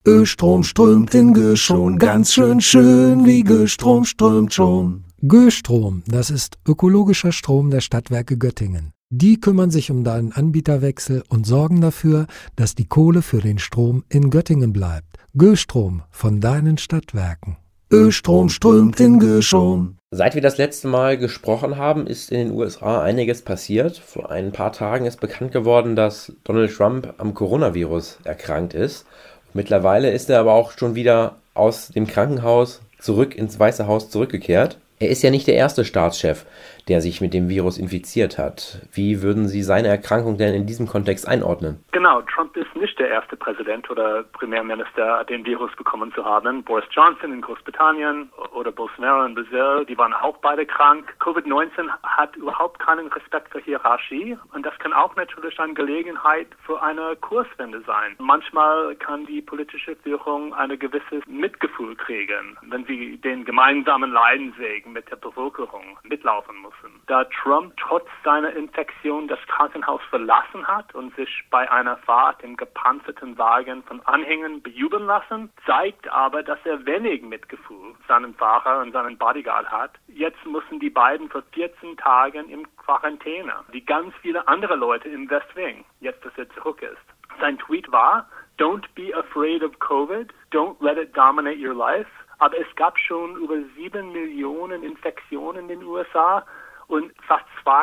Östrom strömt in Göschon, ganz schön wie Göstrom strömt schon. Göstrom, das ist ökologischer Strom der Stadtwerke Göttingen. Die kümmern sich um deinen Anbieterwechsel und sorgen dafür, dass die Kohle für den Strom in Göttingen bleibt. Göstrom von deinen Stadtwerken. Östrom strömt in Göschon. Seit wir das letzte Mal gesprochen haben, ist in den USA einiges passiert. Vor ein paar Tagen ist bekannt geworden, dass Donald Trump am Coronavirus erkrankt ist. Mittlerweile ist er aber auch schon wieder aus dem Krankenhaus zurück ins Weiße Haus zurückgekehrt. Er ist ja nicht der erste Staatschef, der sich mit dem Virus infiziert hat. Wie würden Sie seine Erkrankung denn in diesem Kontext einordnen? Genau, Trump ist nicht der erste Präsident oder Premierminister, den Virus bekommen zu haben. Boris Johnson in Großbritannien oder Bolsonaro in Brasilien, die waren auch beide krank. Covid-19 hat überhaupt keinen Respekt für Hierarchie und das kann auch natürlich eine Gelegenheit für eine Kurswende sein. Manchmal kann die politische Führung ein gewisses Mitgefühl kriegen, wenn sie den gemeinsamen Leidensweg mit der Bevölkerung mitlaufen müssen. Da Trump trotz seiner Infektion das Krankenhaus verlassen hat und sich bei einer Fahrt im gepanzerten Wagen von Anhängern bejubeln lassen, zeigt aber, dass er wenig Mitgefühl seinen Fahrer und seinen Bodyguard hat. Jetzt müssen die beiden für 14 Tage in Quarantäne, wie ganz viele andere Leute im West Wing, jetzt dass er zurück ist. Sein Tweet war, "Don't be afraid of COVID, don't let it dominate your life." Aber es gab schon über 7 Millionen Infektionen in den USA und fast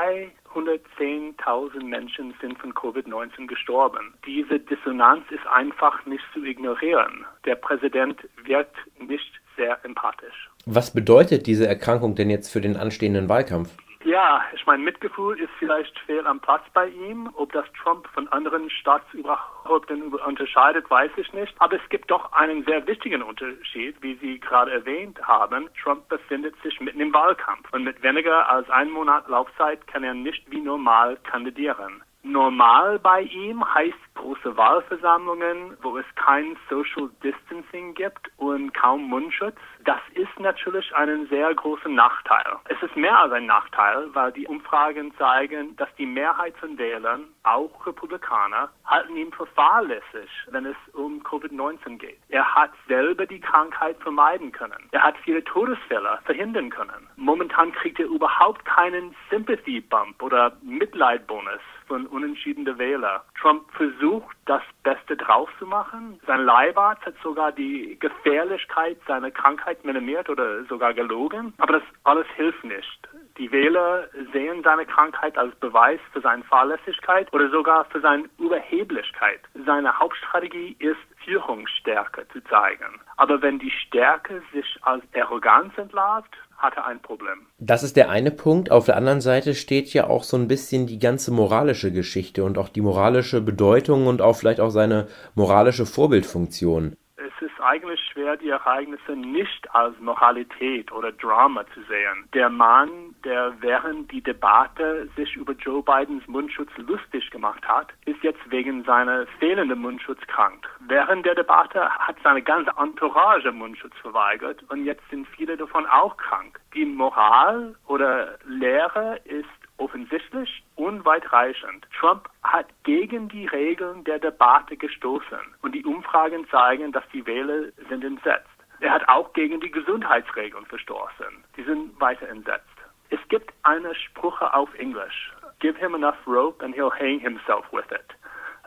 210.000 Menschen sind von Covid-19 gestorben. Diese Dissonanz ist einfach nicht zu ignorieren. Der Präsident wirkt nicht sehr empathisch. Was bedeutet diese Erkrankung denn jetzt für den anstehenden Wahlkampf? Ja, ich meine, Mitgefühl ist vielleicht fehl am Platz bei ihm. Ob das Trump von anderen Staatsüberhäuptern unterscheidet, weiß ich nicht. Aber es gibt doch einen sehr wichtigen Unterschied, wie Sie gerade erwähnt haben. Trump befindet sich mitten im Wahlkampf. Und mit weniger als 1 Monat Laufzeit kann er nicht wie normal kandidieren. Normal bei ihm heißt große Wahlversammlungen, wo es kein Social Distancing gibt und kaum Mundschutz. Das ist natürlich einen sehr großen Nachteil. Es ist mehr als ein Nachteil, weil die Umfragen zeigen, dass die Mehrheit von Wählern, auch Republikaner, halten ihn für fahrlässig, wenn es um Covid-19 geht. Er hat selber die Krankheit vermeiden können. Er hat viele Todesfälle verhindern können. Momentan kriegt er überhaupt keinen Sympathy Bump oder Mitleidbonus von unentschiedenen Wählern. Trump versucht, das Beste draus zu machen. Sein Leibarzt hat sogar die Gefährlichkeit seiner Krankheit minimiert oder sogar gelogen. Aber das alles hilft nicht. Die Wähler sehen seine Krankheit als Beweis für seine Fahrlässigkeit oder sogar für seine Überheblichkeit. Seine Hauptstrategie ist, Führungsstärke zu zeigen. Aber wenn die Stärke sich als Arroganz entlarvt, hat er ein Problem. Das ist der eine Punkt. Auf der anderen Seite steht ja auch so ein bisschen die ganze moralische Geschichte und auch die moralische Bedeutung und auch vielleicht auch seine moralische Vorbildfunktion. Es ist eigentlich schwer, die Ereignisse nicht als Moralität oder Drama zu sehen. Der Mann, der während die Debatte sich über Joe Bidens Mundschutz lustig gemacht hat, ist jetzt wegen seiner fehlenden Mundschutz krank. Während der Debatte hat seine ganze Entourage Mundschutz verweigert und jetzt sind viele davon auch krank. Die Moral oder Lehre ist offensichtlich und weitreichend. Trump hat gegen die Regeln der Debatte gestoßen und die Umfragen zeigen, dass die Wähler sind entsetzt. Er hat auch gegen die Gesundheitsregeln verstoßen. Die sind weiter entsetzt. Es gibt einen Spruch auf Englisch. Give him enough rope and he'll hang himself with it.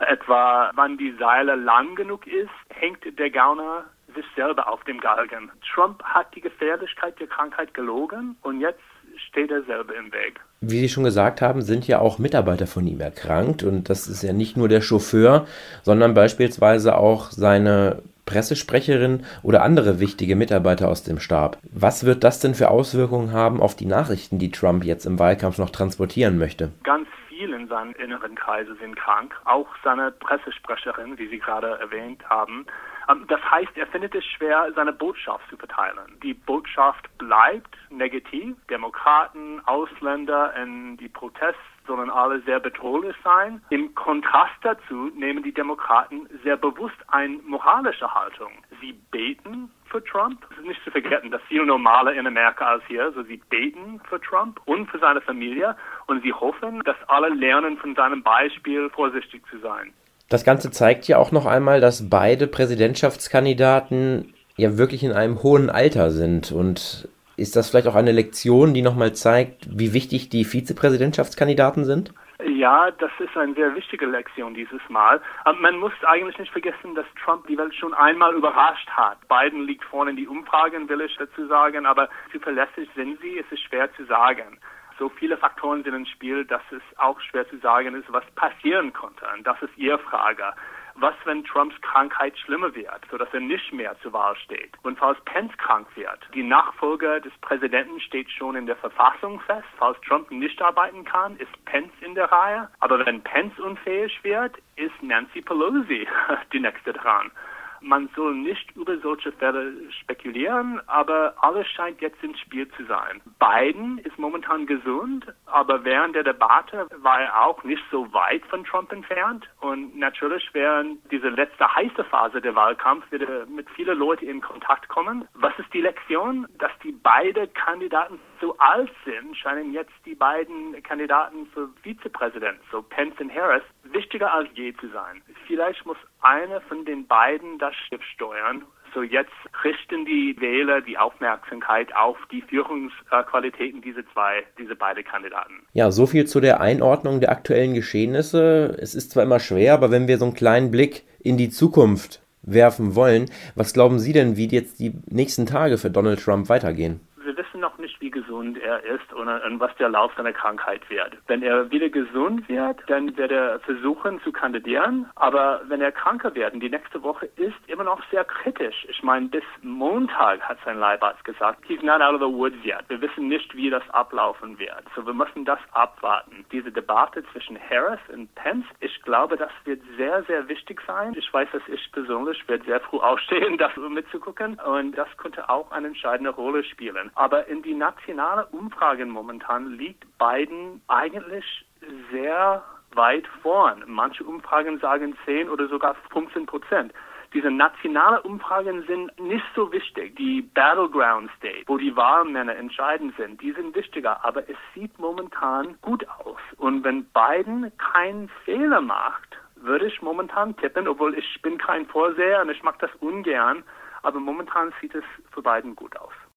Etwa, wann die Seile lang genug ist, hängt der Gauner sich selber auf dem Galgen. Trump hat die Gefährlichkeit der Krankheit gelogen und jetzt steht er selber im Weg. Wie Sie schon gesagt haben, sind ja auch Mitarbeiter von ihm erkrankt und das ist ja nicht nur der Chauffeur, sondern beispielsweise auch seine Pressesprecherin oder andere wichtige Mitarbeiter aus dem Stab. Was wird das denn für Auswirkungen haben auf die Nachrichten, die Trump jetzt im Wahlkampf noch transportieren möchte? Ganz viele in seinen inneren Kreise sind krank, auch seine Pressesprecherin, wie Sie gerade erwähnt haben. Das heißt, er findet es schwer, seine Botschaft zu verteilen. Die Botschaft bleibt negativ. Demokraten, Ausländer und die Proteste sollen alle sehr bedrohlich sein. Im Kontrast dazu nehmen die Demokraten sehr bewusst eine moralische Haltung. Sie beten für Trump. Es ist nicht zu vergessen, dass viel normaler in Amerika als hier. Also sie beten für Trump und für seine Familie und sie hoffen, dass alle lernen, von seinem Beispiel vorsichtig zu sein. Das Ganze zeigt ja auch noch einmal, dass beide Präsidentschaftskandidaten ja wirklich in einem hohen Alter sind. Und ist das vielleicht auch eine Lektion, die nochmal zeigt, wie wichtig die Vizepräsidentschaftskandidaten sind? Ja, das ist eine sehr wichtige Lektion dieses Mal. Man muss eigentlich nicht vergessen, dass Trump die Welt schon einmal überrascht hat. Biden liegt vorne in die Umfragen, will ich dazu sagen, aber wie verlässlich sind sie, es ist schwer zu sagen. So viele Faktoren sind im Spiel, dass es auch schwer zu sagen ist, was passieren konnte. Und das ist Ihre Frage. Was, wenn Trumps Krankheit schlimmer wird, sodass er nicht mehr zur Wahl steht? Und falls Pence krank wird, die Nachfolger des Präsidenten steht schon in der Verfassung fest. Falls Trump nicht arbeiten kann, ist Pence in der Reihe. Aber wenn Pence unfähig wird, ist Nancy Pelosi die nächste dran. Man soll nicht über solche Fälle spekulieren, aber alles scheint jetzt ins Spiel zu sein. Biden ist momentan gesund, aber während der Debatte war er auch nicht so weit von Trump entfernt. Und natürlich während diese letzte heiße Phase der Wahlkampf wird er mit vielen Leuten in Kontakt kommen. Was ist die Lektion? Dass die beiden Kandidaten so alt sind, scheinen jetzt die beiden Kandidaten für Vizepräsident, so Pence und Harris, wichtiger als je zu sein. Vielleicht muss einer von den beiden das Schiff steuern. So jetzt richten die Wähler die Aufmerksamkeit auf die Führungsqualitäten dieser beiden Kandidaten. Ja, so viel zu der Einordnung der aktuellen Geschehnisse. Es ist zwar immer schwer, aber wenn wir so einen kleinen Blick in die Zukunft werfen wollen, was glauben Sie denn, wie jetzt die nächsten Tage für Donald Trump weitergehen? Wir wissen noch nicht, wie gesund er ist und was der Lauf seiner Krankheit wird. Wenn er wieder gesund wird, dann wird er versuchen zu kandidieren. Aber wenn er kranker wird, die nächste Woche ist immer noch sehr kritisch. Ich meine, bis Montag hat sein Leibarzt gesagt, he's not out of the woods yet. Wir wissen nicht, wie das ablaufen wird. So, wir müssen das abwarten. Diese Debatte zwischen Harris und Pence, ich glaube, das wird sehr, sehr wichtig sein. Ich weiß, dass ich persönlich werde sehr früh aufstehen, das mitzugucken. Und das könnte auch eine entscheidende Rolle spielen. Aber in die nationalen Umfragen momentan liegt Biden eigentlich sehr weit vorn. Manche Umfragen sagen 10 oder sogar 15%. Diese nationalen Umfragen sind nicht so wichtig. Die Battleground State, wo die Wahlmänner entscheidend sind, die sind wichtiger. Aber es sieht momentan gut aus. Und wenn Biden keinen Fehler macht, würde ich momentan tippen, obwohl ich bin kein Vorseher und ich mag das ungern. Aber momentan sieht es für Biden gut aus.